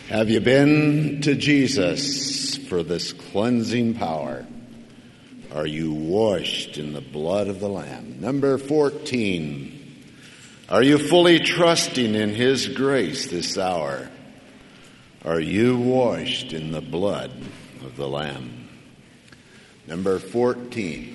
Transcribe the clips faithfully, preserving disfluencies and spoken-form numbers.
Have you been to Jesus for this cleansing power? Are you washed in the blood of the Lamb? Number fourteen, are you fully trusting in His grace this hour? Are you washed in the blood of the Lamb? Number fourteen,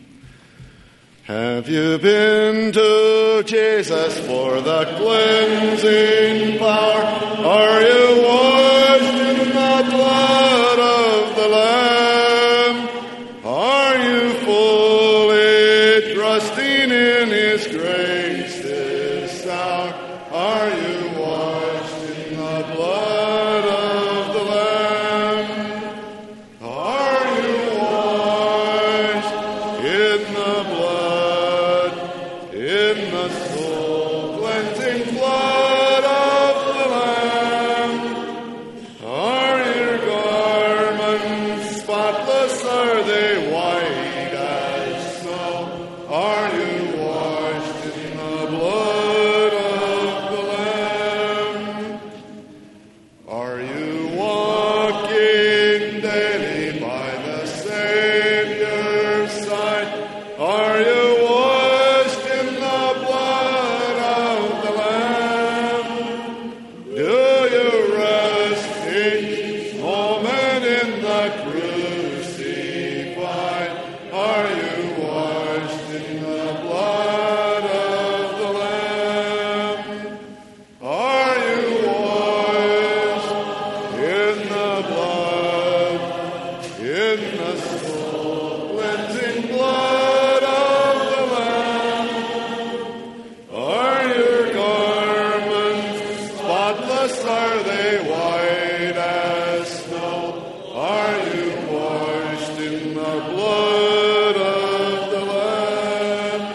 have you been to Jesus for the cleansing power? Are you washed in the blood of the Lamb? Are you fully trusting in His grace this hour? Are you washed in the blood of the Lamb? Are you washed in the blood, in the soul cleansing blood of the Lamb? Are your garments spotless? Are they white as snow? Are you washed in the blood of the Lamb? Are you walking daily by the Savior's side? Are you washed in the blood of the Lamb? Do you rest each moment in the crucified? Are you washed in the blood of the Lamb? Are you washed in the blood, in the soul cleansing blood of the Lamb? Are your garments spotless? Are they white as snow? Are you washed in the blood of the Lamb?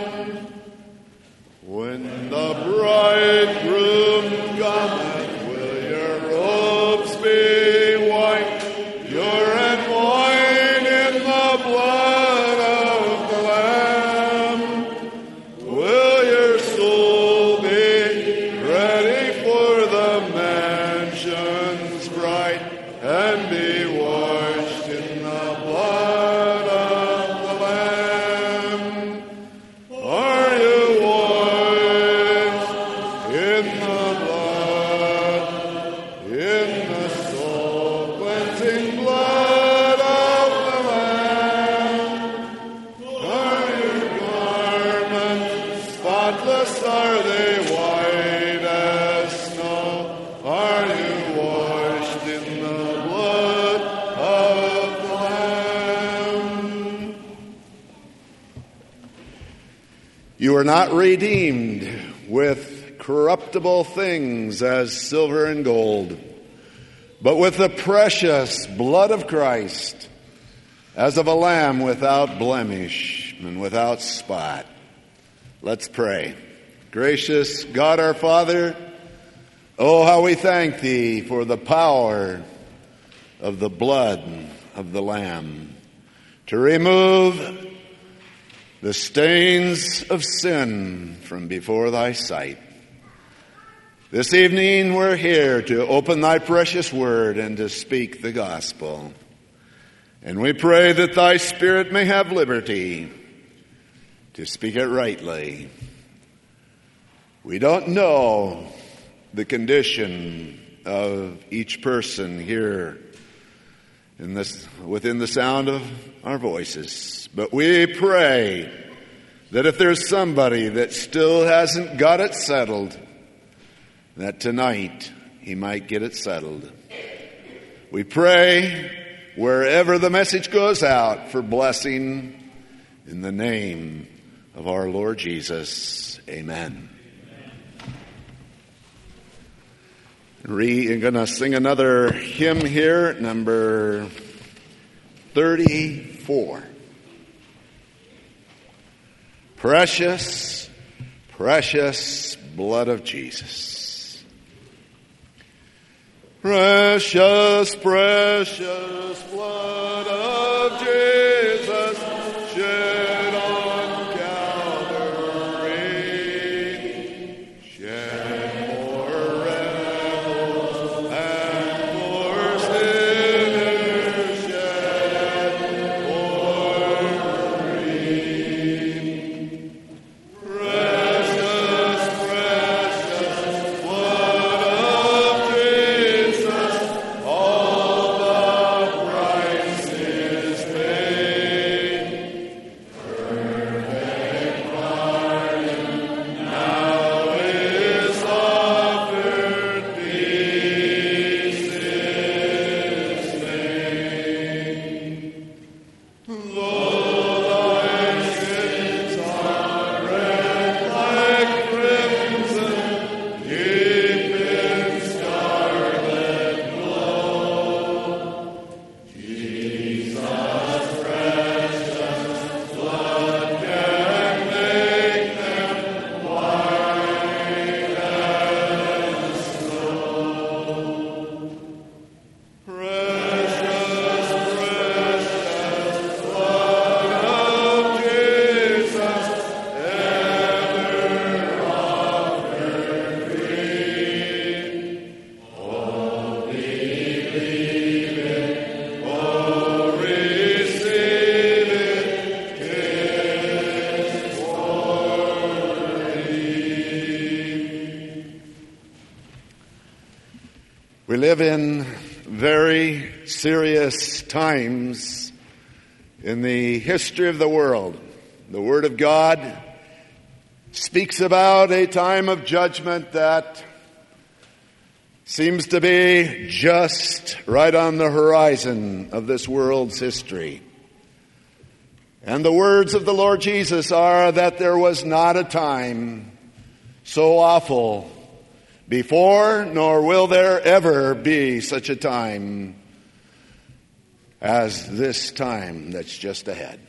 When the bridegroom cometh, will your robes be white, pure and white in the blood of the Lamb? Will your soul be ready for the mansions bright and be washed in the blood of the Lamb? Are you washed in the blood, in the soul cleansing blood of the Lamb? Are your garments spotless? Are they white as snow? Are you washed in the blood of the Lamb? You are not redeemed with corruptible things as silver and gold, but with the precious blood of Christ, as of a lamb without blemish and without spot. Let's pray. Gracious God our Father, oh, how we thank Thee for the power of the blood of the Lamb to remove the stains of sin from before Thy sight. This evening we're here to open Thy precious word and to speak the gospel. And we pray that Thy Spirit may have liberty to speak it rightly. We don't know the condition of each person here in this, within the sound of our voices, but we pray that if there's somebody that still hasn't got it settled, that tonight he might get it settled. We pray wherever the message goes out for blessing in the name of our Lord Jesus. Amen. We're going to sing another hymn here, number thirty-four. Precious, precious blood of Jesus. Precious, precious blood of Jesus shed on Calvary, shed for rebels and live in very serious times in the history of the world. The Word of God speaks about a time of judgment that seems to be just right on the horizon of this world's history. And the words of the Lord Jesus are that there was not a time so awful before, nor will there ever be such a time as this time that's just ahead.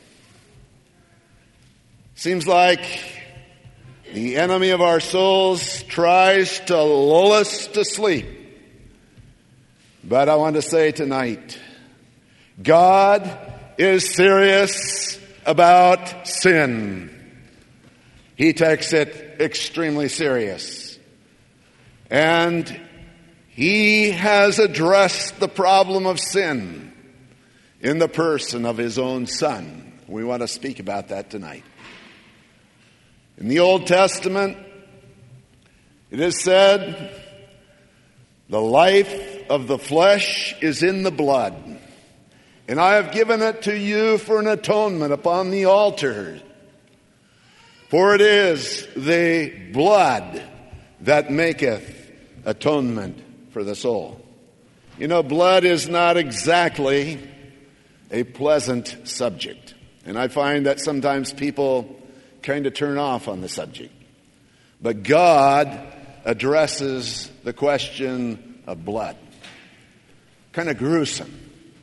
Seems like the enemy of our souls tries to lull us to sleep. But I want to say tonight, God is serious about sin. He takes it extremely serious. And He has addressed the problem of sin in the person of His own Son. We want to speak about that tonight. In the Old Testament, it is said, the life of the flesh is in the blood, and I have given it to you for an atonement upon the altar. For it is the blood that maketh atonement for the soul. You know, blood is not exactly a pleasant subject. And I find that sometimes people kind of turn off on the subject. But God addresses the question of blood. Kind of gruesome.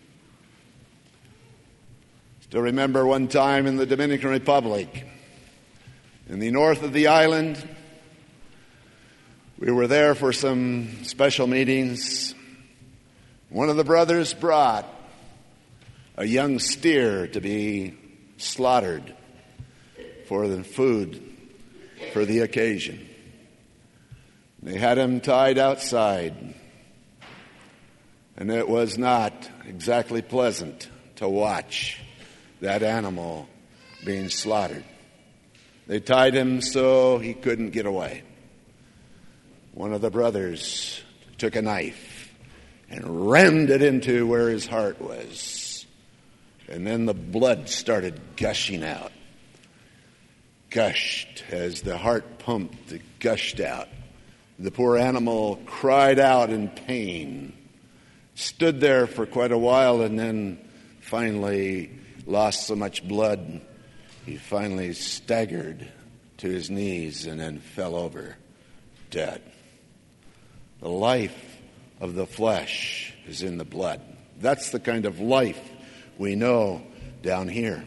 Still remember one time in the Dominican Republic, in the north of the island, we were there for some special meetings. One of the brothers brought a young steer to be slaughtered for the food for the occasion. They had him tied outside, and it was not exactly pleasant to watch that animal being slaughtered. They tied him so he couldn't get away. One of the brothers took a knife and rammed it into where his heart was. And then the blood started gushing out. Gushed as the heart pumped, it gushed out. The poor animal cried out in pain, stood there for quite a while, and then finally lost so much blood, he finally staggered to his knees and then fell over dead. The life of the flesh is in the blood. That's the kind of life we know down here.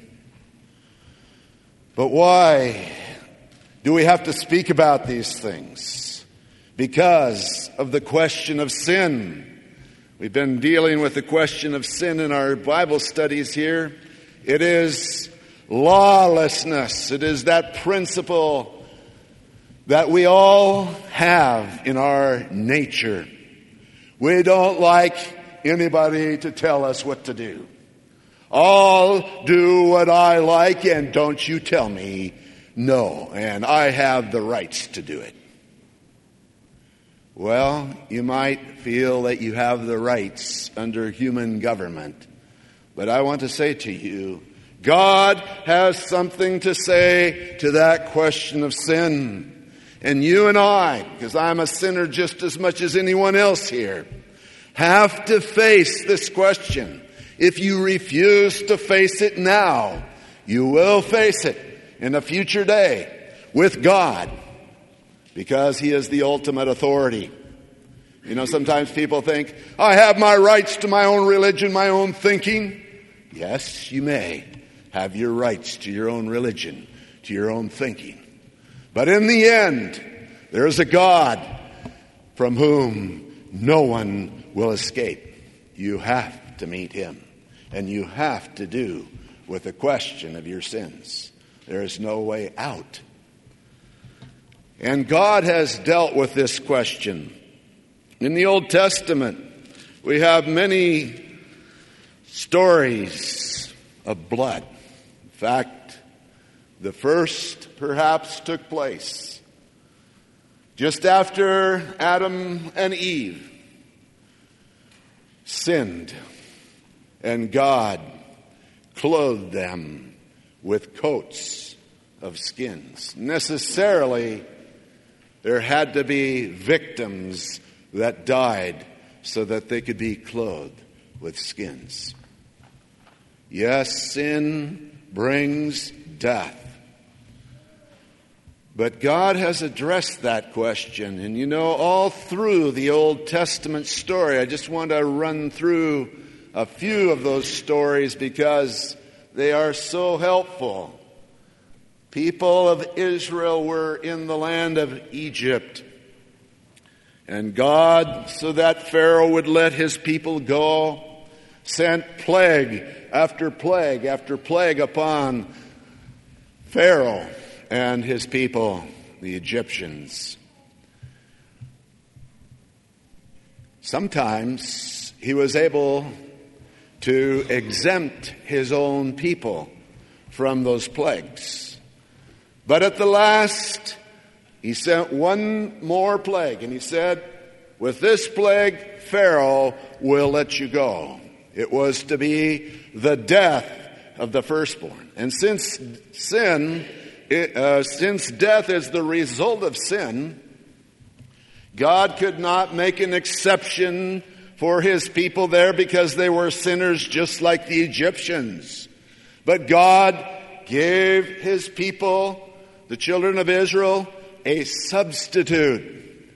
But why do we have to speak about these things? Because of the question of sin. We've been dealing with the question of sin in our Bible studies here. It is lawlessness. It is that principle that we all have in our nature. We don't like anybody to tell us what to do. I'll do what I like, and don't you tell me no, and I have the rights to do it. Well, you might feel that you have the rights under human government, but I want to say to you, God has something to say to that question of sin. And you and I, because I'm a sinner just as much as anyone else here, have to face this question. If you refuse to face it now, you will face it in a future day with God, because He is the ultimate authority. You know, sometimes people think, I have my rights to my own religion, my own thinking. Yes, you may have your rights to your own religion, to your own thinking. But in the end, there is a God from whom no one will escape. You have to meet Him, and you have to do with the question of your sins. There is no way out. And God has dealt with this question. In the Old Testament, we have many stories of blood. In fact, the first perhaps took place just after Adam and Eve sinned, and God clothed them with coats of skins. Necessarily, there had to be victims that died so that they could be clothed with skins. Yes, sin brings death. But God has addressed that question. And you know, all through the Old Testament story, I just want to run through a few of those stories because they are so helpful. People of Israel were in the land of Egypt. And God, so that Pharaoh would let his people go, sent plague after plague after plague upon Pharaoh and his people, the Egyptians. Sometimes he was able to exempt his own people from those plagues. But at the last, he sent one more plague, and he said, with this plague, Pharaoh will let you go. It was to be the death of the firstborn. And since sin, it, uh, since death is the result of sin, God could not make an exception for his people there because they were sinners just like the Egyptians. But God gave his people, the children of Israel, a substitute,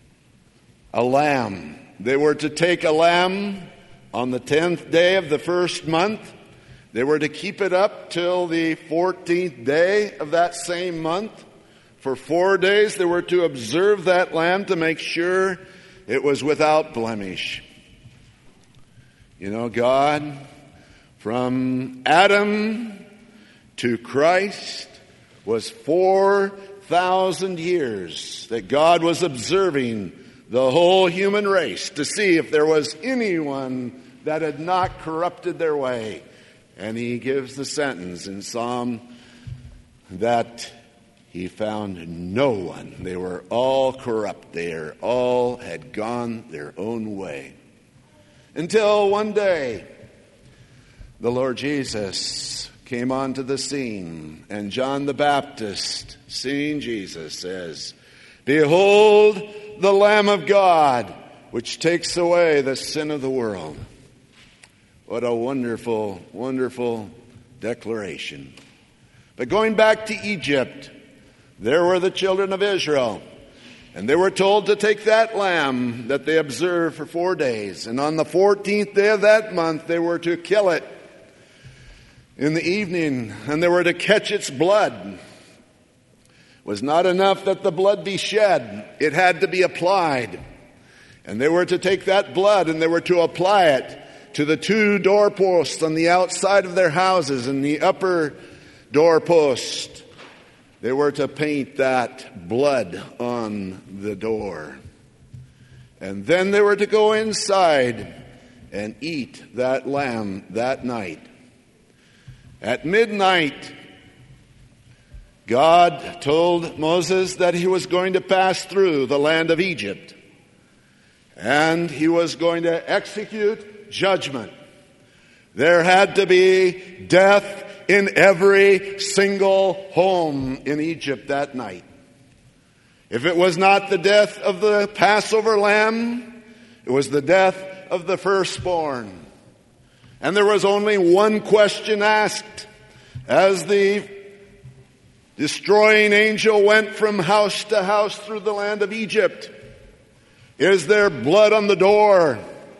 a lamb. They were to take a lamb on the tenth day of the first month. They were to keep it up till the fourteenth day of that same month. For four days they were to observe that lamb to make sure it was without blemish. You know, God, from Adam to Christ, was four thousand years that God was observing the whole human race to see if there was anyone that had not corrupted their way. And he gives the sentence in Psalm that he found no one. They were all corrupt. They all had gone their own way. Until one day, the Lord Jesus came onto the scene, and John the Baptist, seeing Jesus, says, "Behold the Lamb of God, which takes away the sin of the world." What a wonderful, wonderful declaration. But going back to Egypt, there were the children of Israel, and they were told to take that lamb that they observed for four days, and on the fourteenth day of that month they were to kill it in the evening, and they were to catch its blood. It was not enough that the blood be shed, it had to be applied. And they were to take that blood and they were to apply it to the two doorposts on the outside of their houses, and the upper doorpost, they were to paint that blood on the door. And then they were to go inside and eat that lamb that night. At midnight, God told Moses that he was going to pass through the land of Egypt, and he was going to execute judgment. There had to be death in every single home in Egypt that night. If it was not the death of the Passover lamb, it was the death of the firstborn. And there was only one question asked as the destroying angel went from house to house through the land of Egypt. Is there blood on the door?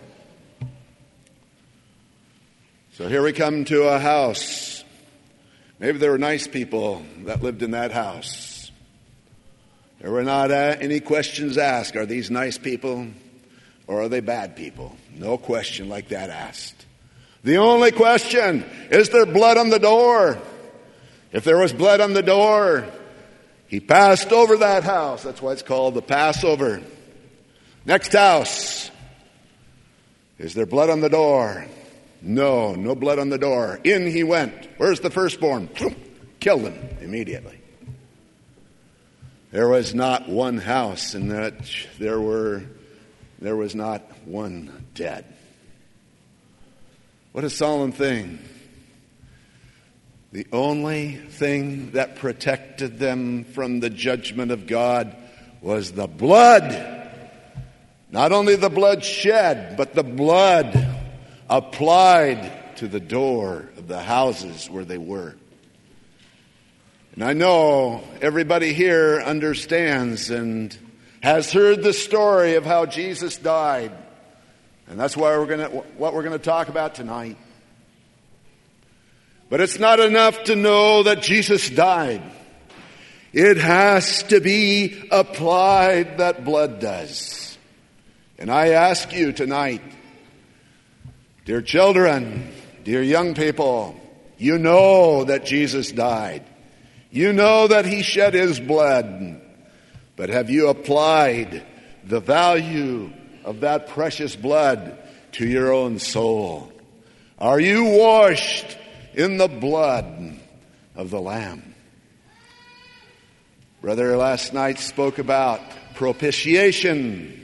So here we come to a house. Maybe there were nice people that lived in that house. There were not uh, any questions asked. Are these nice people or are they bad people? No question like that asked. The only question, is there blood on the door? If there was blood on the door, he passed over that house. That's why it's called the Passover. Next house. Is there blood on the door? No, no blood on the door. In he went. Where's the firstborn? Killed him immediately. There was not one house in that there were there was not one dead. What a solemn thing. The only thing that protected them from the judgment of God was the blood. Not only the blood shed, but the blood applied to the door of the houses where they were. And I know everybody here understands and has heard the story of how Jesus died. And that's why we're going to, what we're going to talk about tonight. But it's not enough to know that Jesus died. It has to be applied, that blood does. And I ask you tonight, dear children, dear young people, you know that Jesus died. You know that he shed his blood. But have you applied the value of that precious blood to your own soul? Are you washed in the blood of the Lamb? Brother last night spoke about propitiation,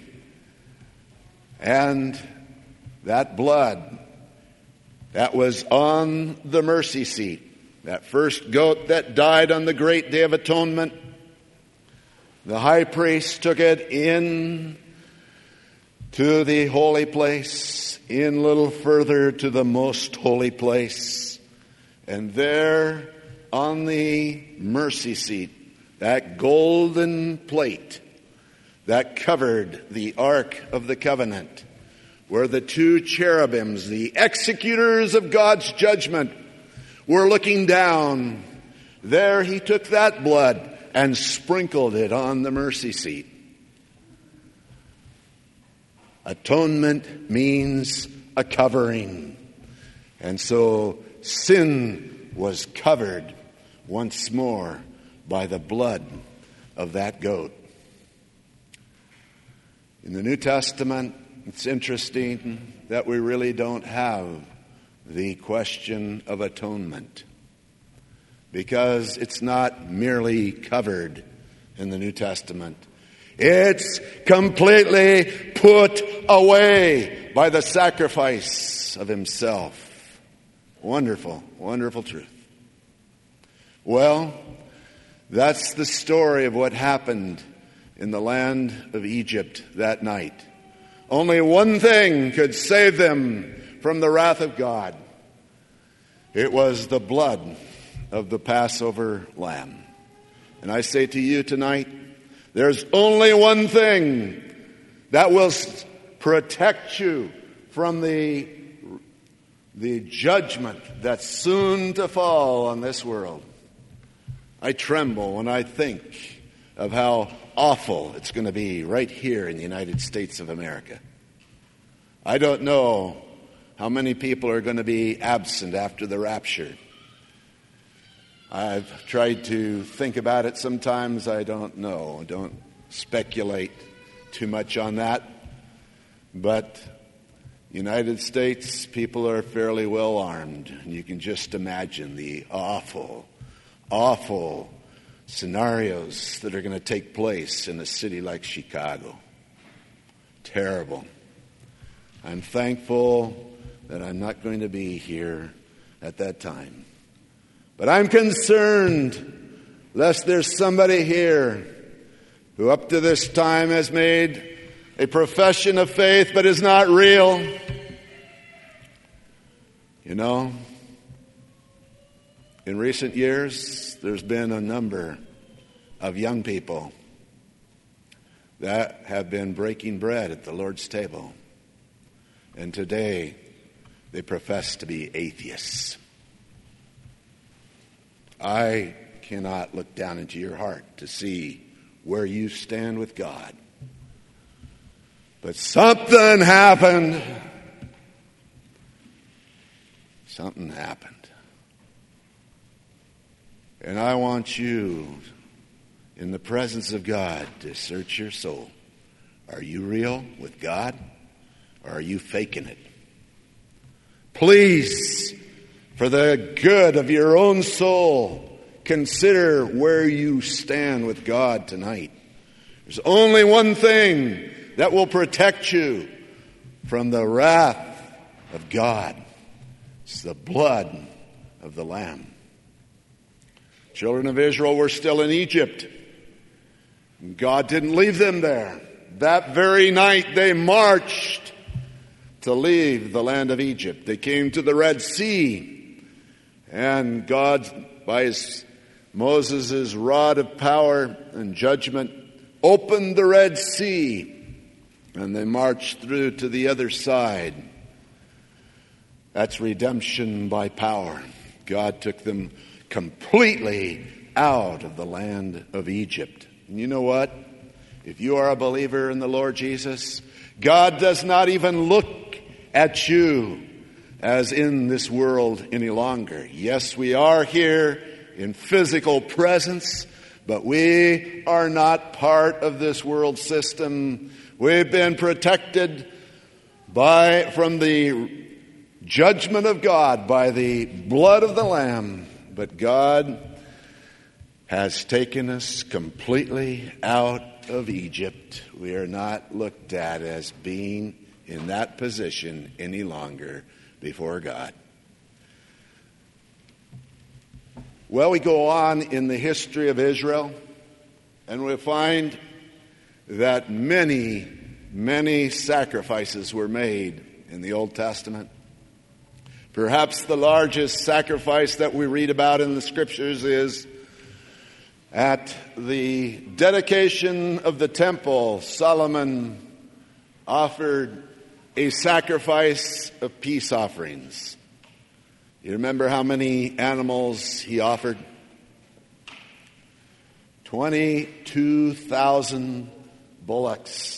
and that blood that was on the mercy seat, that first goat that died on the great day of atonement, the high priest took it in to the holy place, in a little further to the most holy place. And there on the mercy seat, that golden plate that covered the Ark of the Covenant, where the two cherubims, the executors of God's judgment, were looking down. There he took that blood and sprinkled it on the mercy seat. Atonement means a covering. And so sin was covered once more by the blood of that goat. In the New Testament, it's interesting that we really don't have the question of atonement, because it's not merely covered in the New Testament. It's completely put away by the sacrifice of himself. Wonderful, wonderful truth. Well, that's the story of what happened in the land of Egypt that night. Only one thing could save them from the wrath of God. It was the blood of the Passover lamb. And I say to you tonight, there's only one thing that will protect you from the, the judgment that's soon to fall on this world. I tremble when I think of how awful it's going to be right here in the United States of America. I don't know how many people are going to be absent after the rapture. I've tried to think about it sometimes. I don't know. Don't speculate too much on that. But United States people are fairly well armed. And you can just imagine the awful, awful scenarios that are going to take place in a city like Chicago. Terrible. I'm thankful that I'm not going to be here at that time. But I'm concerned lest there's somebody here who up to this time has made a profession of faith but is not real. You know, in recent years, there's been a number of young people that have been breaking bread at the Lord's table. And today, they profess to be atheists. I cannot look down into your heart to see where you stand with God. But something happened. Something happened. And I want you, in the presence of God, to search your soul. Are you real with God, or are you faking it? Please, for the good of your own soul, consider where you stand with God tonight. There's only one thing that will protect you from the wrath of God. It's the blood of the Lamb. Children of Israel were still in Egypt. God didn't leave them there. That very night they marched to leave the land of Egypt. They came to the Red Sea, and God, by his, Moses' rod of power and judgment, opened the Red Sea, and they marched through to the other side. That's redemption by power. God took them completely out of the land of Egypt. And you know what? If you are a believer in the Lord Jesus, God does not even look at you as in this world any longer. Yes, we are here in physical presence, but we are not part of this world system. We've been protected by from the judgment of God by the blood of the Lamb. But God has taken us completely out of Egypt. We are not looked at as being in that position any longer before God. Well, we go on in the history of Israel, and we find that many, many sacrifices were made in the Old Testament. Perhaps the largest sacrifice that we read about in the Scriptures is at the dedication of the temple. Solomon offered a sacrifice of peace offerings. You remember how many animals he offered? twenty-two thousand bullocks.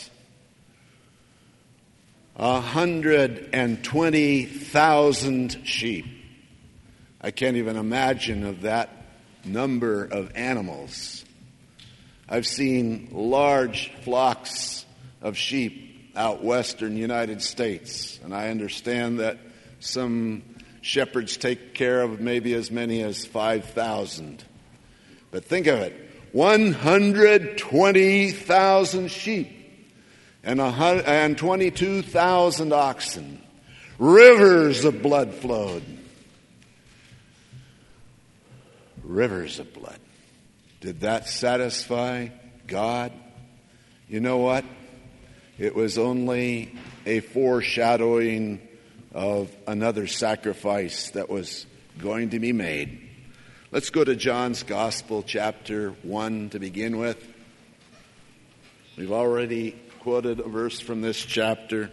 one hundred twenty thousand sheep. I can't even imagine of that number of animals. I've seen large flocks of sheep out western United States, and I understand that some shepherds take care of maybe as many as five thousand. But think of it, one hundred twenty thousand sheep and twenty-two thousand oxen. Rivers of blood flowed. Rivers of blood. Did that satisfy God? You know what? It was only a foreshadowing of another sacrifice that was going to be made. Let's go to John's Gospel, chapter one, to begin with. We've already quoted a verse from this chapter,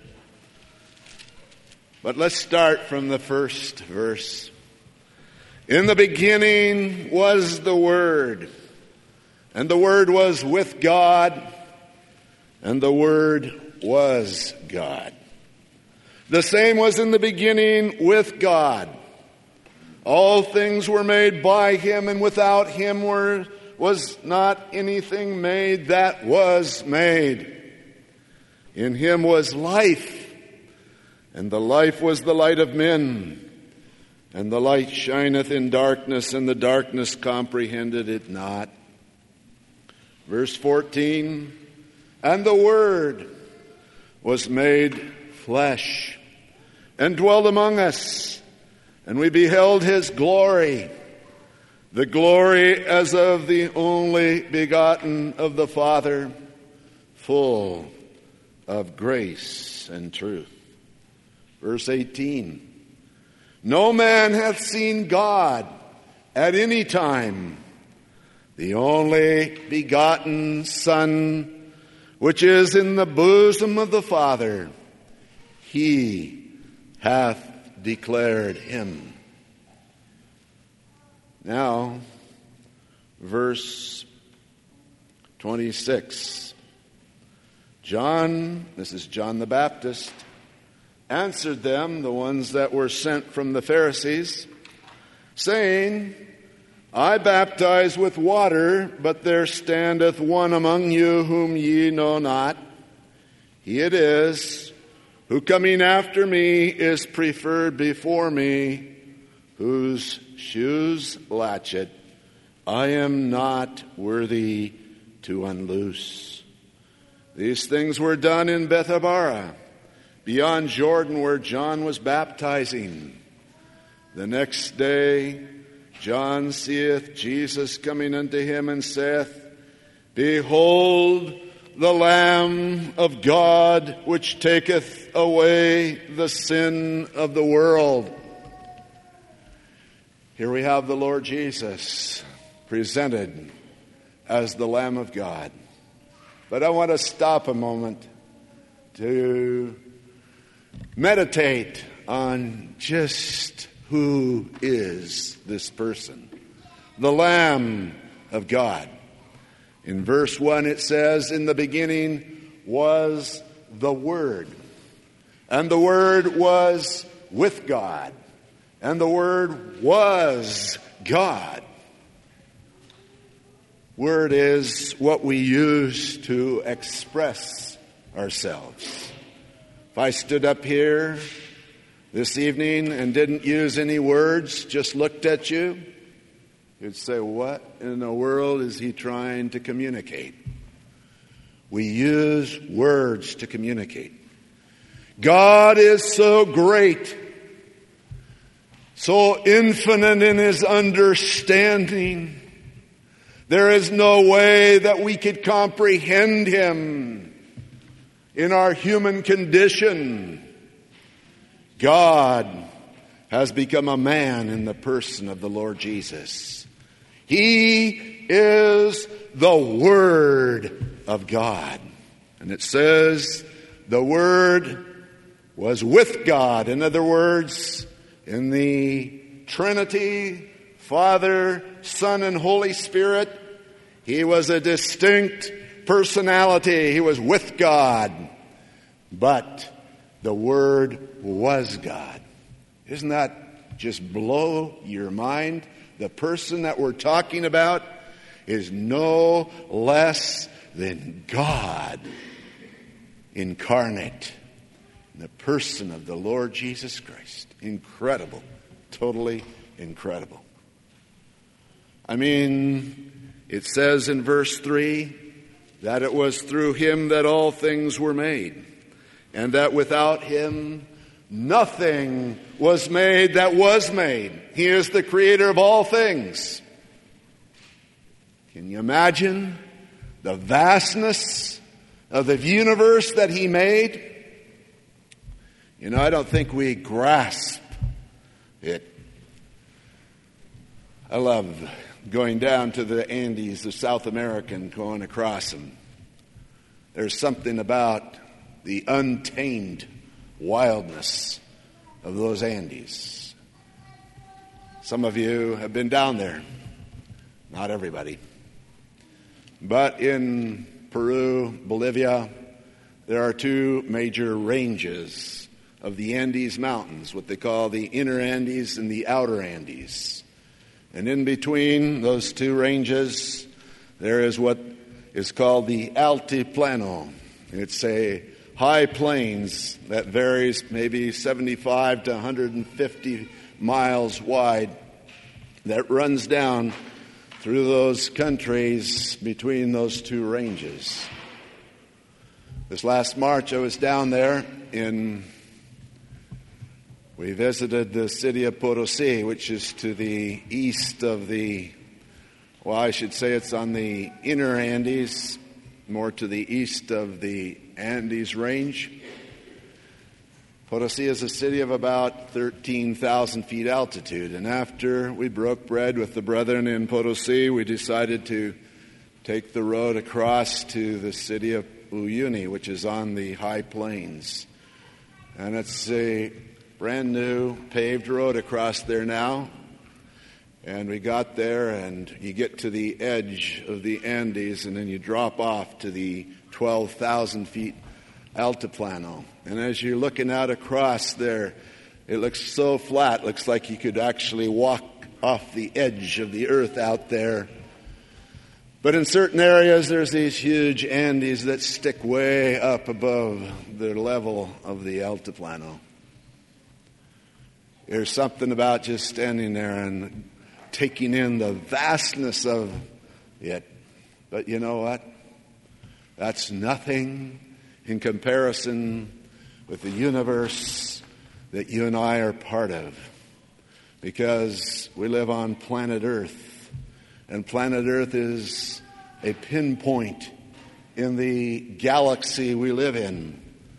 but let's start from the first verse. In the beginning was the Word, and the Word was with God, and the Word was God. The same was in the beginning with God. All things were made by Him, and without Him were, was not anything made that was made. In Him was life, and the life was the light of men. And the light shineth in darkness, and the darkness comprehended it not. Verse fourteen, and the Word was made flesh, and dwelt among us, and we beheld His glory, the glory as of the only begotten of the Father, full of grace and truth. Verse eighteen, no man hath seen God at any time. The only begotten Son, which is in the bosom of the Father, He hath declared Him. Now, verse twenty-six. John, this is John the Baptist, answered them, the ones that were sent from the Pharisees, saying, I baptize with water, but there standeth one among you whom ye know not. He it is, who coming after me is preferred before me, whose shoes latchet I am not worthy to unloose. These things were done in Bethabara, beyond Jordan, where John was baptizing. The next day John seeth Jesus coming unto him, and saith, Behold the Lamb of God, which taketh away the sin of the world. Here we have the Lord Jesus presented as the Lamb of God. But I want to stop a moment to meditate on just who is this person, the Lamb of God. In verse one it says, In the beginning was the Word, and the Word was with God, and the Word was God. Word is what we use to express ourselves. If I stood up here this evening and didn't use any words, just looked at you, you'd say, what in the world is he trying to communicate? We use words to communicate. God is so great, so infinite in his understanding. There is no way that we could comprehend him in our human condition. God has become a man in the person of the Lord Jesus. He is the Word of God. And it says the Word was with God. In other words, in the Trinity, Father, Son, and Holy Spirit, he was a distinct personality. He was with God. But the Word was God. Isn't that just blow your mind? The person that we're talking about is no less than God incarnate in the person of the Lord Jesus Christ. Incredible. Totally incredible. I mean, it says in verse three that it was through him that all things were made, and that without him nothing was made that was made. He is the creator of all things. Can you imagine the vastness of the universe that he made? You know, I don't think we grasp it. I love going down to the Andes of South America and going across them. There's something about the untamed wildness of those Andes. Some of you have been down there. Not everybody. But in Peru, Bolivia, there are two major ranges of the Andes Mountains, what they call the inner Andes and the outer Andes. And in between those two ranges, there is what is called the Altiplano. It's a high plains that varies maybe seventy-five to one hundred fifty miles wide that runs down through those countries between those two ranges. This last March I was down there in We visited the city of Potosi, which is to the east of the, well, I should say it's on the inner Andes, more to the east of the Andes range. Potosi is a city of about thirteen thousand feet altitude, and after we broke bread with the brethren in Potosi, we decided to take the road across to the city of Uyuni, which is on the high plains. And it's a brand new paved road across there now. And we got there, and you get to the edge of the Andes, and then you drop off to the twelve thousand feet Altiplano. And as you're looking out across there, it looks so flat, looks like you could actually walk off the edge of the earth out there. But in certain areas, there's these huge Andes that stick way up above the level of the Altiplano. There's something about just standing there and taking in the vastness of it. But you know what? That's nothing in comparison with the universe that you and I are part of. because we live on planet Earth, and planet Earth is a pinpoint in the galaxy we live in.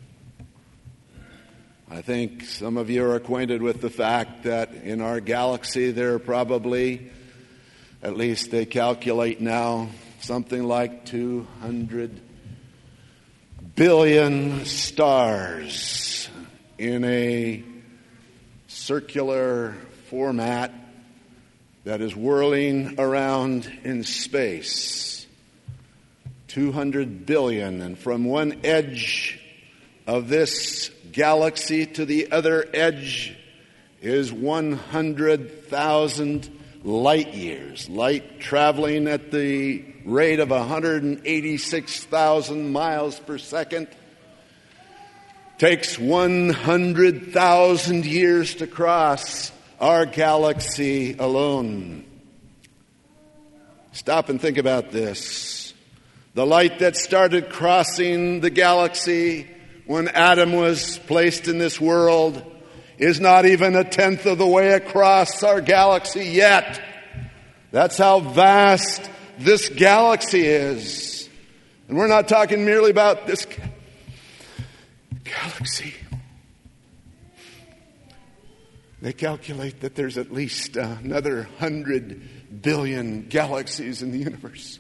I think some of you are acquainted with the fact that in our galaxy there are probably, at least they calculate now, something like two hundred billion stars in a circular format that is whirling around in space. two hundred billion, and from one edge of this galaxy to the other edge is one hundred thousand light years. Light traveling at the rate of one hundred eighty-six thousand miles per second takes one hundred thousand years to cross our galaxy alone. Stop and think about this. The light that started crossing the galaxy when Adam was placed in this world is not even a tenth of the way across our galaxy yet. That's how vast this galaxy is. And we're not talking merely about this ga- galaxy. They calculate that there's at least another hundred billion galaxies in the universe.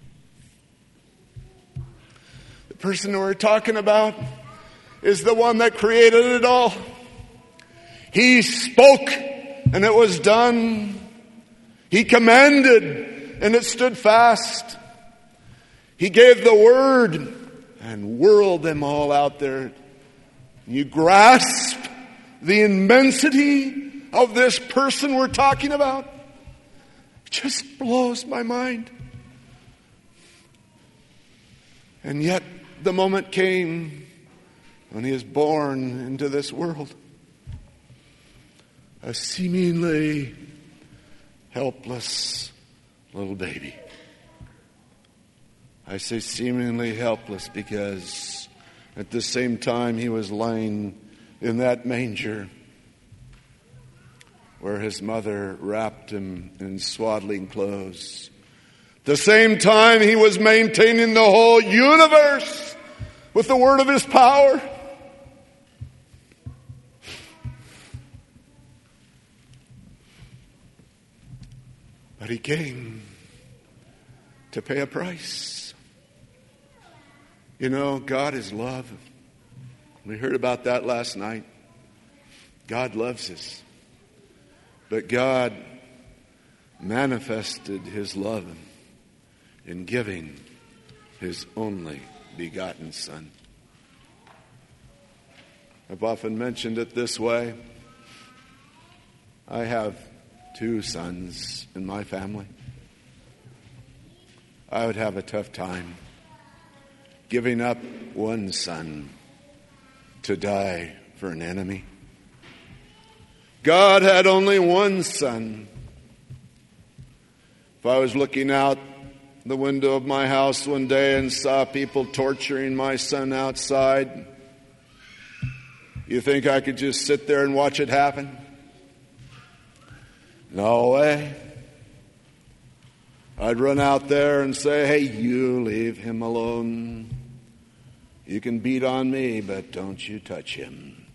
The person who we're talking about is the one that created it all. He spoke and it was done. He commanded and it stood fast. He gave the word and whirled them all out there. You grasp the immensity of this person we're talking about? It just blows my mind. And yet the moment came when he was born into this world. A seemingly helpless little baby. I say seemingly helpless because at the same time he was lying in that manger where his mother wrapped him in swaddling clothes. At the same time he was maintaining the whole universe with the word of his power. But he came to pay a price. You know, God is love. We heard about that last night. God loves us. But God manifested his love in giving his only begotten Son. I've often mentioned it this way. I have two sons in my family. I would have a tough time giving up one son to die for an enemy. God had only one son. If I was looking out the window of my house one day and saw people torturing my son outside, you think I could just sit there and watch it happen? No way. I'd run out there and say, hey, you leave him alone. You can beat on me, but don't you touch him.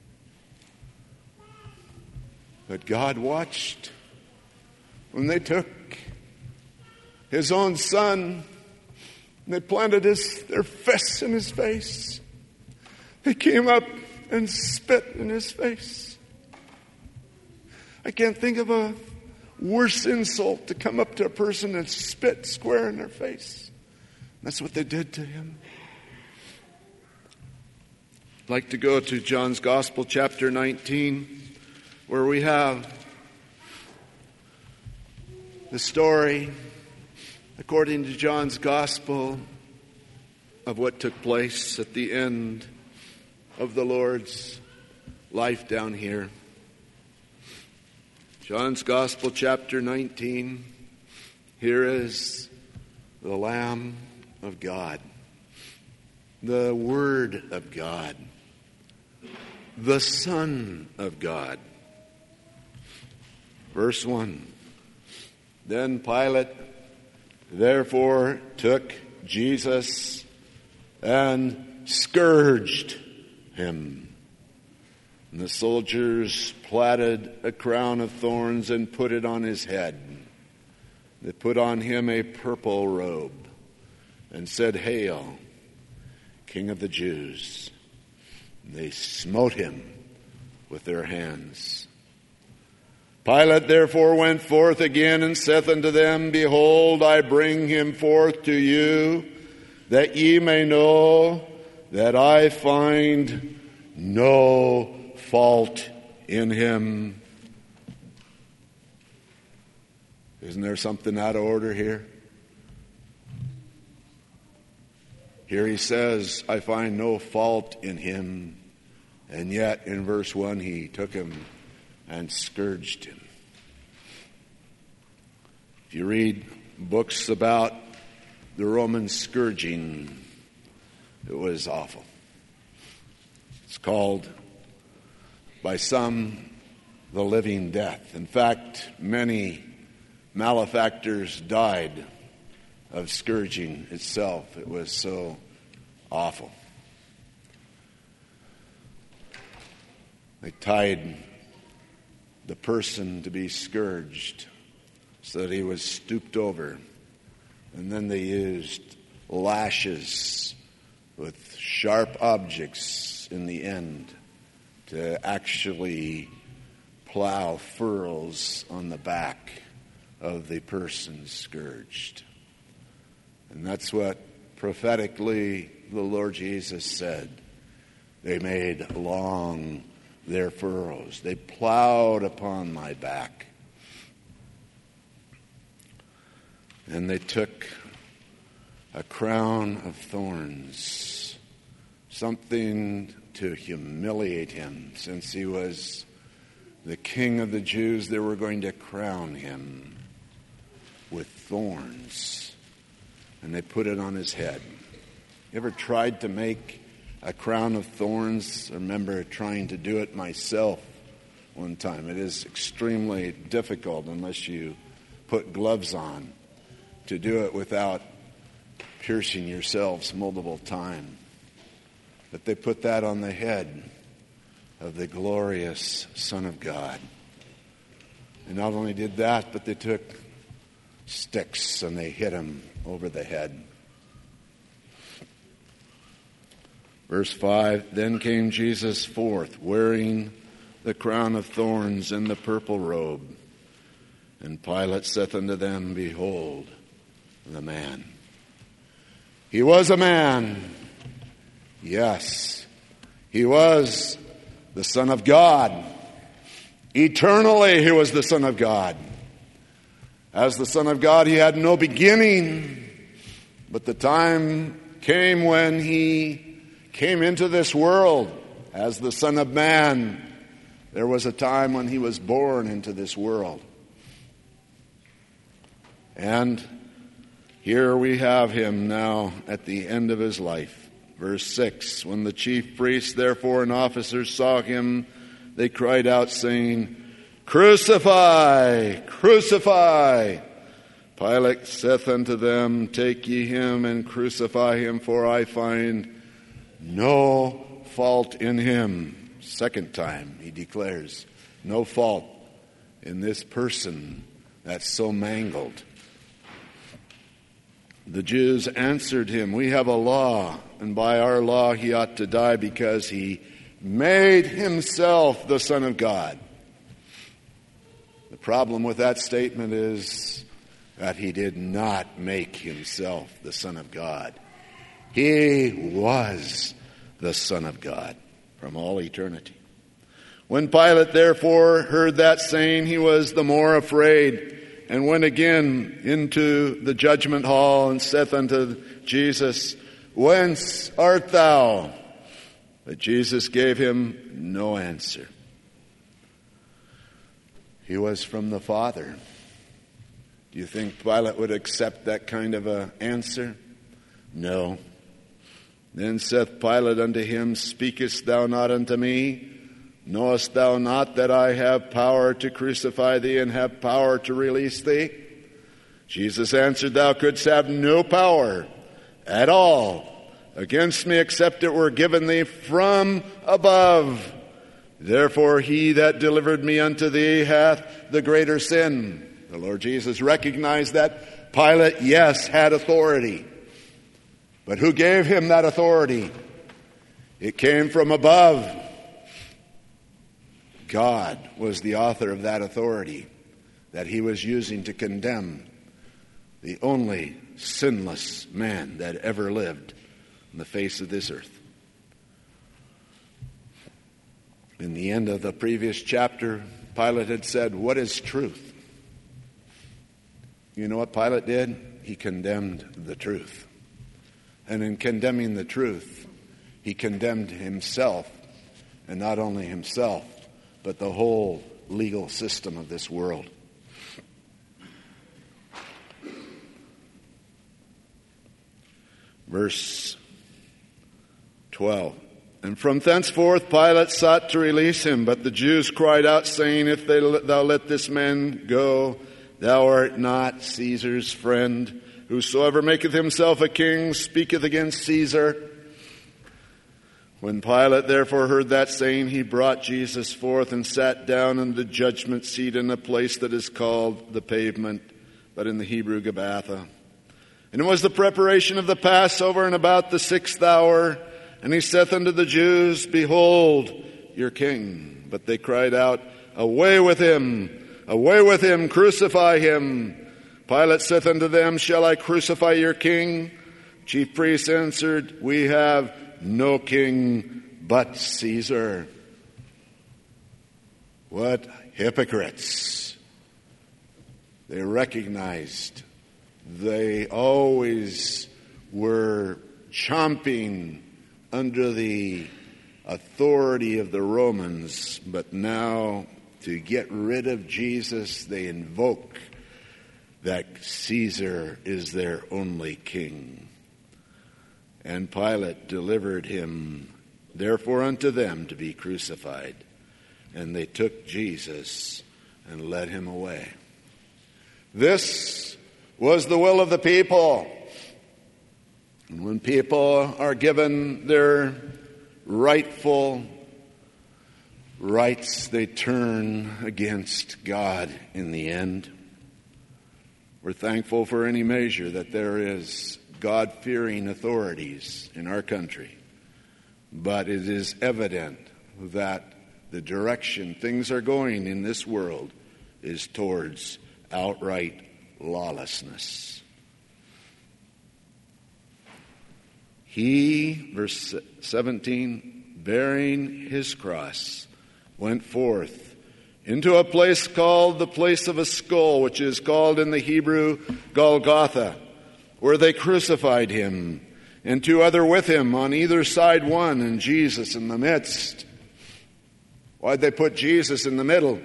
But God watched when they took his own son and they planted his, their fists in his face. They came up and spit in his face. I can't think of a worse insult to come up to a person and spit square in their face. That's what they did to him. I'd like to go to John's Gospel, chapter nineteen, where we have the story, according to John's Gospel, of what took place at the end of the Lord's life down here. John's Gospel, chapter nineteen. Here is the Lamb of God, the Word of God, the Son of God. Verse one. Then Pilate therefore took Jesus and scourged him. And the soldiers platted a crown of thorns and put it on his head. They put on him a purple robe and said, "Hail, King of the Jews." And they smote him with their hands. Pilate therefore went forth again and saith unto them, "Behold, I bring him forth to you, that ye may know that I find no fault in him." Isn't there something out of order here? Here he says, "I find no fault in him." And yet in verse one he took him and scourged him. If you read books about the Roman scourging, it was awful. It's called by some the living death. In fact, many malefactors died of scourging itself. It was so awful. They tied the person to be scourged so that he was stooped over. And then they used lashes with sharp objects in the end to actually plow furrows on the back of the person scourged. And that's what prophetically the Lord Jesus said. They made long their furrows. They plowed upon my back. And they took a crown of thorns, something to humiliate him. Since he was the King of the Jews, they were going to crown him with thorns. And they put it on his head. You ever tried to make a crown of thorns? I remember trying to do it myself one time. It is extremely difficult unless you put gloves on to do it without piercing yourselves multiple times. But they put that on the head of the glorious Son of God. And not only did that, but they took sticks and they hit him over the head. Verse five, then came Jesus forth, wearing the crown of thorns and the purple robe. And Pilate saith unto them, Behold, the man. He was a man. Yes, he was the Son of God. Eternally, he was the Son of God. As the Son of God, he had no beginning, but the time came when he came into this world as the Son of Man. There was a time when he was born into this world. And here we have him now at the end of his life. Verse six, when the chief priests therefore and officers saw him, they cried out, saying, Crucify! Crucify! Pilate saith unto them, Take ye him and crucify him, for I find no fault in him. Second time he declares, no fault in this person that's so mangled. The Jews answered him, We have a law, and by our law he ought to die because he made himself the Son of God. The problem with that statement is that he did not make himself the Son of God. He was the Son of God from all eternity. When Pilate therefore heard that saying, he was the more afraid, and went again into the judgment hall, and saith unto Jesus, Whence art thou? But Jesus gave him no answer. He was from the Father. Do you think Pilate would accept that kind of an answer? No. Then saith Pilate unto him, Speakest thou not unto me? Knowest thou not that I have power to crucify thee and have power to release thee? Jesus answered, Thou couldst have no power at all against me except it were given thee from above. Therefore he that delivered me unto thee hath the greater sin. The Lord Jesus recognized that Pilate, yes, had authority. But who gave him that authority? It came from above. God was the author of that authority that he was using to condemn the only sinless man that ever lived on the face of this earth. In the end of the previous chapter, Pilate had said, What is truth? You know what Pilate did? He condemned the truth. And in condemning the truth, he condemned himself, and not only himself, but the whole legal system of this world. Verse twelve. And from thenceforth Pilate sought to release him, but the Jews cried out, saying, If they, thou let this man go, thou art not Caesar's friend. Whosoever maketh himself a king speaketh against Caesar. When Pilate therefore heard that saying, he brought Jesus forth and sat down in the judgment seat in a place that is called the Pavement, but in the Hebrew Gabbatha. And it was the preparation of the Passover, and about the sixth hour. And he saith unto the Jews, Behold your king. But they cried out, Away with him! Away with him! Crucify him! Pilate saith unto them, Shall I crucify your king? Chief priests answered, We have no king but Caesar. What hypocrites! They recognized they always were chomping under the authority of the Romans, but now to get rid of Jesus, they invoke that Caesar is their only king. And Pilate delivered him, therefore, unto them to be crucified. And they took Jesus and led him away. This was the will of the people. And when people are given their rightful rights, they turn against God in the end. We're thankful for any measure that there is God-fearing authorities in our country. But it is evident that the direction things are going in this world is towards outright lawlessness. He, verse seventeen, bearing his cross, went forth into a place called the place of a skull, which is called in the Hebrew Golgotha, where they crucified him, and two other with him, on either side one, and Jesus in the midst. Why'd they put Jesus in the middle?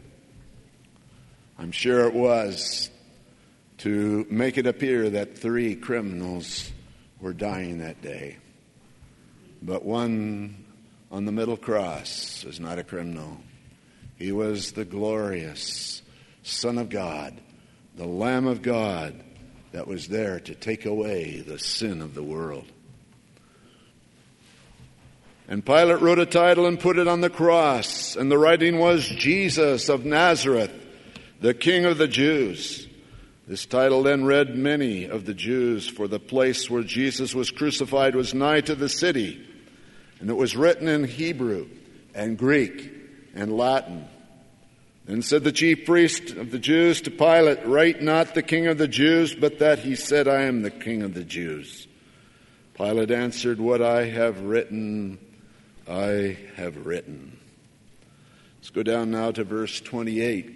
I'm sure it was to make it appear that three criminals were dying that day. But one on the middle cross was not a criminal. He was the glorious Son of God, the Lamb of God, that was there to take away the sin of the world. And Pilate wrote a title and put it on the cross, and the writing was Jesus of Nazareth, the King of the Jews. This title then read many of the Jews, for the place where Jesus was crucified was nigh to the city, and it was written in Hebrew and Greek and Latin. Then said the chief priest of the Jews to Pilate, Write not the King of the Jews, but that he said, I am the King of the Jews. Pilate answered, What I have written, I have written. Let's go down now to verse twenty-eight.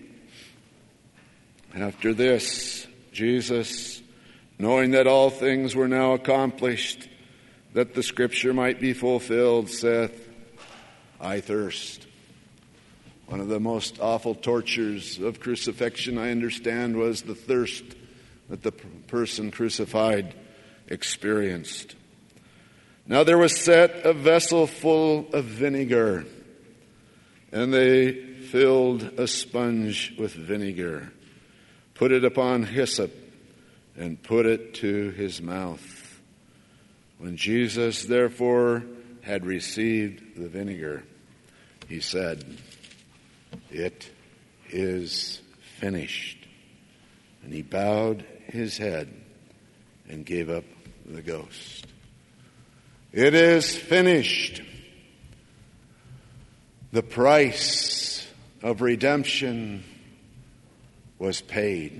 After this, Jesus, knowing that all things were now accomplished, that the scripture might be fulfilled, saith, I thirst. One of the most awful tortures of crucifixion, I understand, was the thirst that the person crucified experienced. Now there was set a vessel full of vinegar, And they filled a sponge with vinegar, put it upon hyssop, and put it to his mouth. When Jesus therefore had received the vinegar, he said, "It is finished." And he bowed his head and gave up the ghost. It is finished. The price of redemption was paid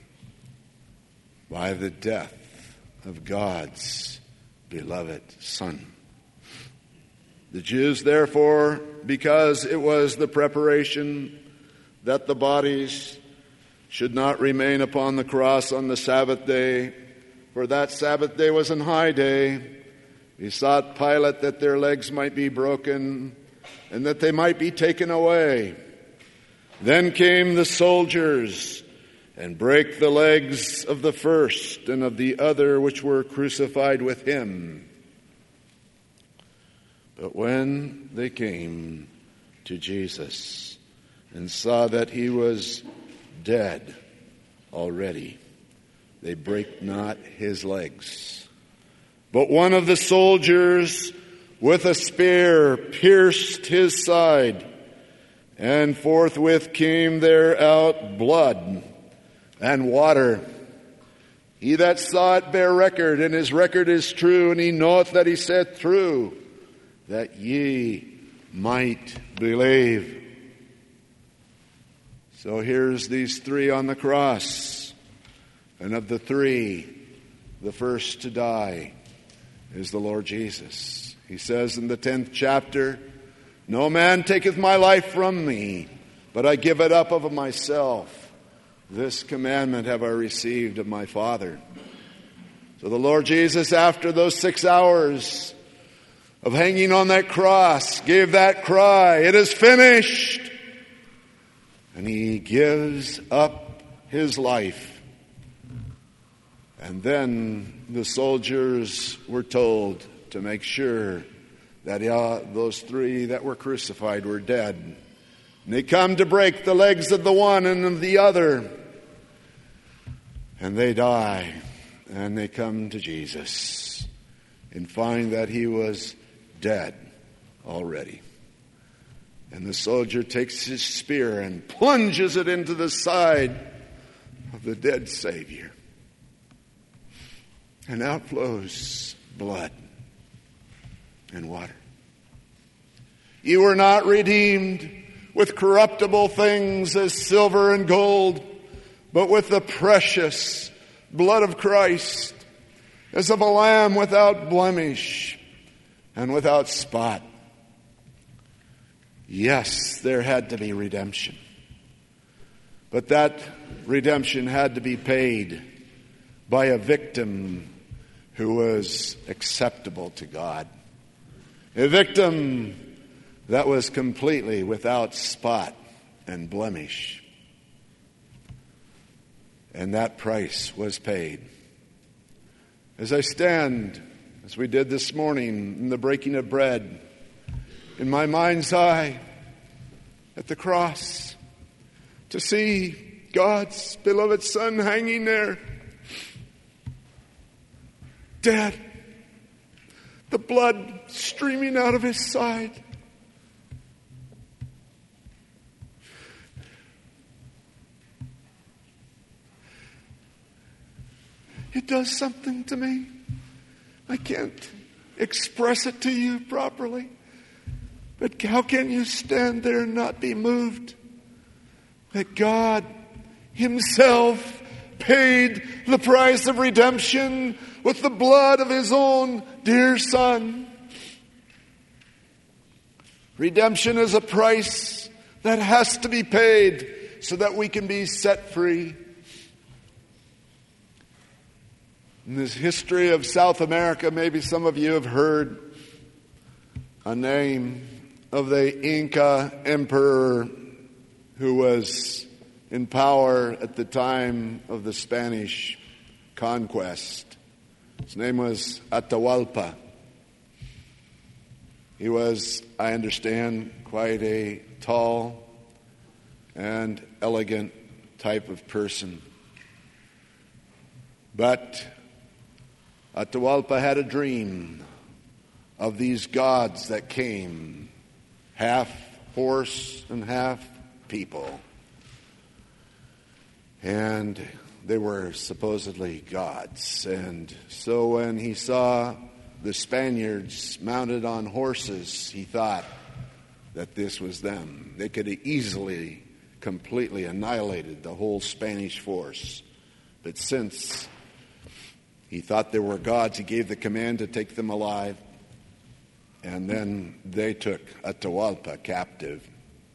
by the death of God's beloved Son. The Jews, therefore, because it was the preparation that the bodies should not remain upon the cross on the Sabbath day, for that Sabbath day was an high day, besought Pilate that their legs might be broken and that they might be taken away. Then came the soldiers and brake the legs of the first and of the other which were crucified with him. But when they came to Jesus and saw that he was dead already, they brake not his legs. But one of the soldiers with a spear pierced his side, and forthwith came there out blood and water. He that saw it bare record, and his record is true, and he knoweth that he said true, that ye might believe. So here's these three on the cross, and of the three, the first to die is the Lord Jesus. He says in the tenth chapter, "No man taketh my life from me, but I give it up of myself. This commandment have I received of my Father." So the Lord Jesus, after those six hours of hanging on that cross, gave that cry, "It is finished." And he gives up his life. And then the soldiers were told to make sure that uh, those three that were crucified were dead. And they come to break the legs of the one and of the other. And they die. And they come to Jesus and find that he was dead already. And the soldier takes his spear and plunges it into the side of the dead Savior. And out flows blood and water. You were not redeemed with corruptible things as silver and gold, but with the precious blood of Christ, as of a lamb without blemish and without spot. Yes, there had to be redemption. But that redemption had to be paid by a victim who was acceptable to God. A victim that was completely without spot and blemish. And that price was paid. As I stand, as we did this morning in the breaking of bread, in my mind's eye at the cross, to see God's beloved Son hanging there, dead, the blood streaming out of his side. It does something to me. I can't express it to you properly. But how can you stand there and not be moved? That God himself paid the price of redemption with the blood of his own dear Son. Redemption is a price that has to be paid so that we can be set free. In this history of South America, maybe some of you have heard a name of the Inca emperor who was in power at the time of the Spanish conquest. His name was Atahualpa. He was, I understand, quite a tall and elegant type of person. But Atahualpa had a dream of these gods that came, half horse and half people. And they were supposedly gods. And so when he saw the Spaniards mounted on horses, he thought that this was them. They could have easily, completely annihilated the whole Spanish force. But since he thought they were gods, he gave the command to take them alive. And then they took Atahualpa captive.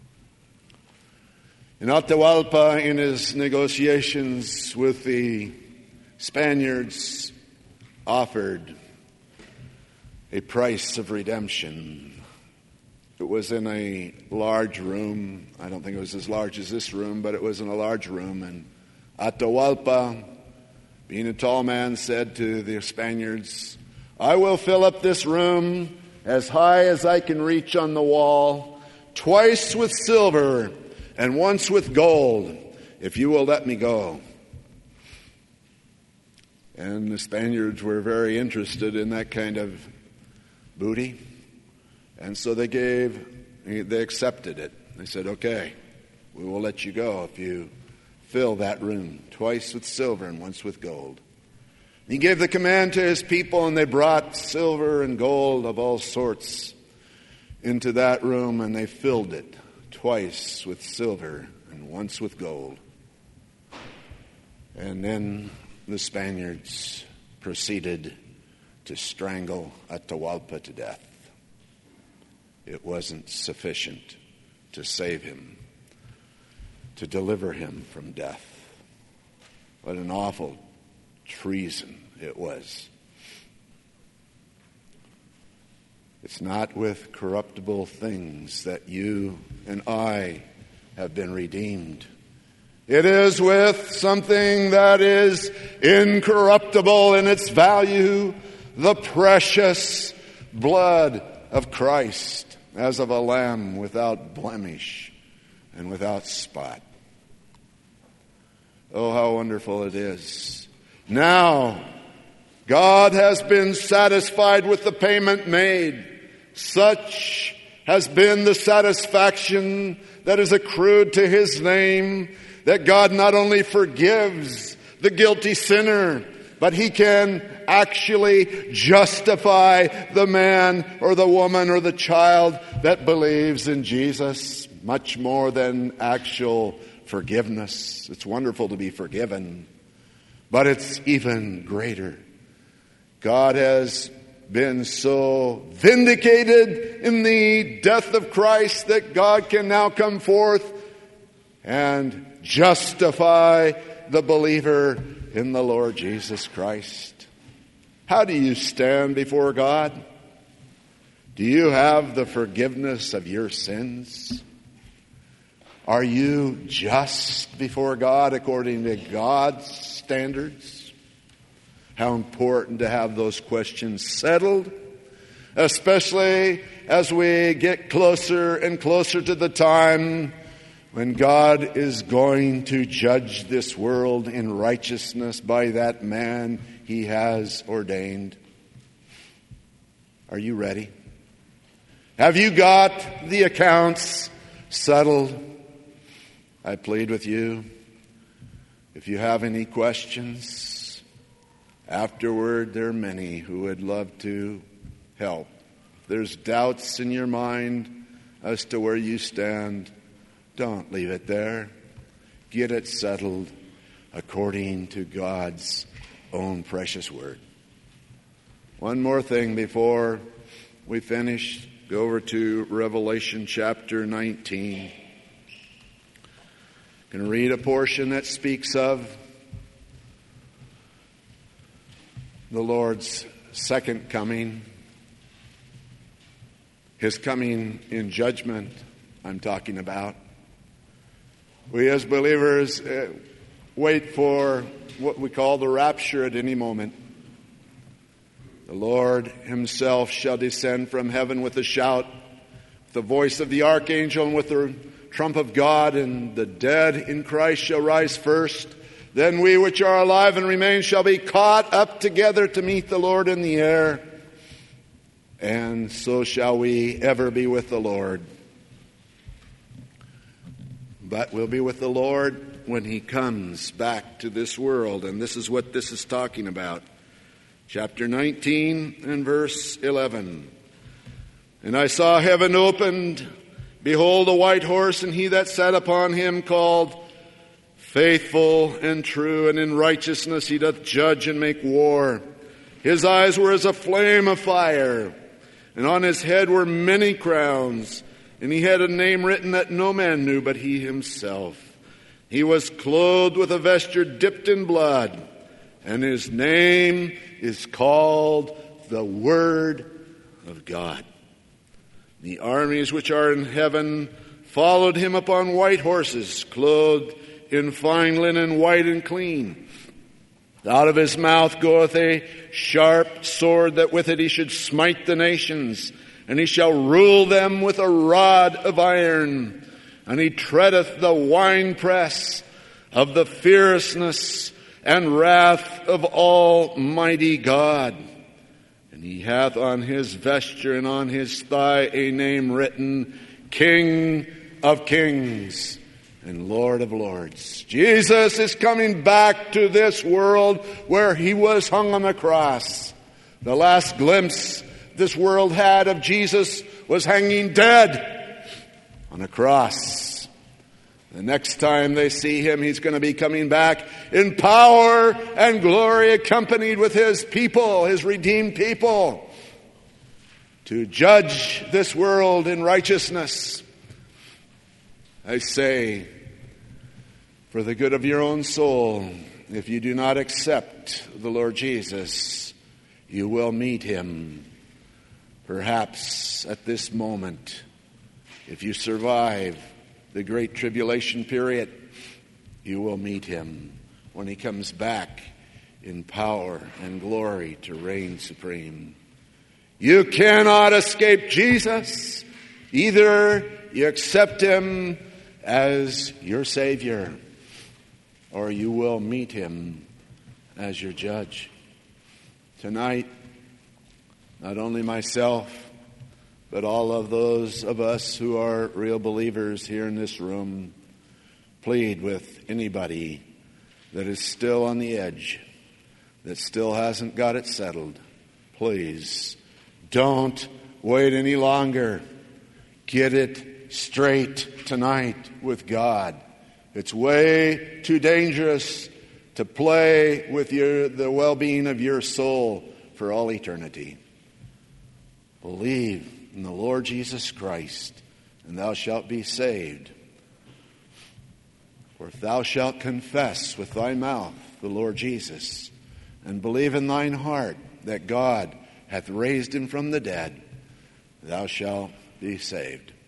And Atahualpa, in his negotiations with the Spaniards, offered a price of redemption. It was in a large room. I don't think it was as large as this room, but it was in a large room. And Atahualpa, being a tall man, said to the Spaniards, "I will fill up this room as high as I can reach on the wall, twice with silver and once with gold, if you will let me go." And the Spaniards were very interested in that kind of booty. And so they gave, they accepted it. They said, "Okay, we will let you go if you fill that room, twice with silver and once with gold." He gave the command to his people, and they brought silver and gold of all sorts into that room, and they filled it twice with silver and once with gold. And then the Spaniards proceeded to strangle Atahualpa to death. It wasn't sufficient to save him, to deliver him from death. What an awful treason it was. It's not with corruptible things that you and I have been redeemed. It is with something that is incorruptible in its value, the precious blood of Christ, as of a lamb without blemish and without spot. Oh, how wonderful it is. Now, God has been satisfied with the payment made. Such has been the satisfaction that is accrued to His name, that God not only forgives the guilty sinner, but He can actually justify the man or the woman or the child that believes in Jesus, much more than actual forgiveness. It's wonderful to be forgiven, but it's even greater. God has been so vindicated in the death of Christ that God can now come forth and justify the believer in the Lord Jesus Christ. How do you stand before God? Do you have the forgiveness of your sins? Are you just before God according to God's standards? How important to have those questions settled, especially as we get closer and closer to the time when God is going to judge this world in righteousness by that man He has ordained. Are you ready? Have you got the accounts settled? I plead with you, if you have any questions, afterward, there are many who would love to help. If there's doubts in your mind as to where you stand, don't leave it there. Get it settled according to God's own precious word. One more thing before we finish. Go over to Revelation chapter nineteen. I'm going to read a portion that speaks of the Lord's second coming, His coming in judgment, I'm talking about. We as believers uh, wait for what we call the rapture at any moment. The Lord Himself shall descend from heaven with a shout, the voice of the archangel and with the trump of God, and the dead in Christ shall rise first. Then we which are alive and remain shall be caught up together to meet the Lord in the air. And so shall we ever be with the Lord. But we'll be with the Lord when he comes back to this world. And this is what this is talking about. Chapter nineteen and verse eleven. And I saw heaven opened. Behold, a white horse, and he that sat upon him called Faithful and True, and in righteousness he doth judge and make war. His eyes were as a flame of fire, and on his head were many crowns, and he had a name written that no man knew but he himself. He was clothed with a vesture dipped in blood, and his name is called the Word of God. The armies which are in heaven followed him upon white horses, clothed in fine linen, white and clean. Out of his mouth goeth a sharp sword, that with it he should smite the nations, and he shall rule them with a rod of iron. And he treadeth the winepress of the fierceness and wrath of Almighty God. And he hath on his vesture and on his thigh a name written, King of Kings and Lord of Lords. Jesus is coming back to this world where he was hung on the cross. The last glimpse this world had of Jesus was hanging dead on a cross. The next time they see him, he's going to be coming back in power and glory, accompanied with his people, his redeemed people, to judge this world in righteousness. I say, for the good of your own soul, if you do not accept the Lord Jesus, you will meet him. Perhaps at this moment, if you survive the great tribulation period, you will meet him when he comes back in power and glory to reign supreme. You cannot escape Jesus. Either you accept him as your Savior, or you will meet him as your judge. Tonight, not only myself, but all of those of us who are real believers here in this room plead with anybody that is still on the edge, that still hasn't got it settled. Please, don't wait any longer. Get it straight tonight with God. It's way too dangerous to play with your, the well-being of your soul for all eternity. Believe in the Lord Jesus Christ, and thou shalt be saved. For if thou shalt confess with thy mouth the Lord Jesus, and believe in thine heart that God hath raised him from the dead, thou shalt be saved.